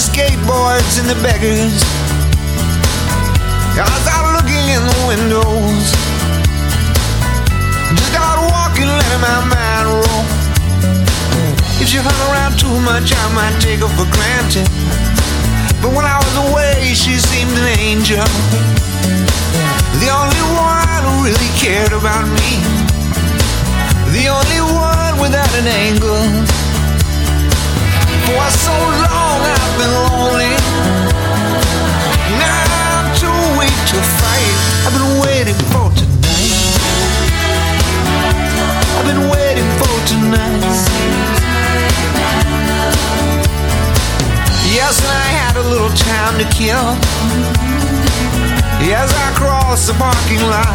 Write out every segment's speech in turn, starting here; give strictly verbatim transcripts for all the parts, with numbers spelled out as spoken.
the skateboards and the beggars. I start looking in the windows. Just start walking, letting my mind roll. If she hung around too much, I might take her for granted. But when I was away, she seemed an angel. The only one who really cared about me. The only one without an angle. For so long I've been lonely. Now I'm too weak to fight. I've been waiting for tonight. I've been waiting for tonight. Yes, and I had a little time to kill. Yes, I crossed the parking lot.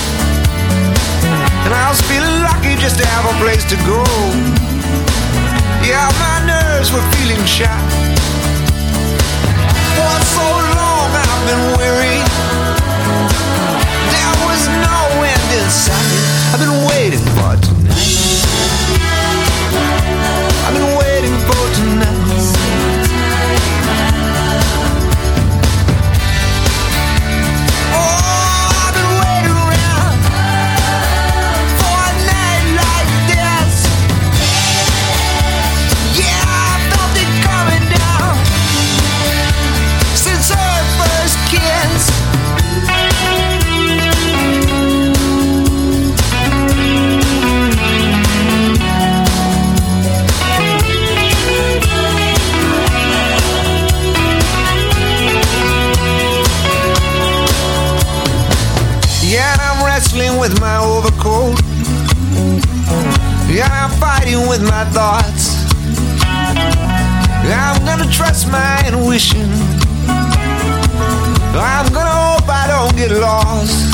And I was feeling lucky just to have a place to go. Yeah, my nerves were feeling shot. For so long I've been weary. There was no end in sight. I've been waiting for tonight. I've been waiting for tonight. With my overcoat. Yeah, I'm fighting with my thoughts. I'm gonna trust my intuition. I'm gonna hope I don't get lost.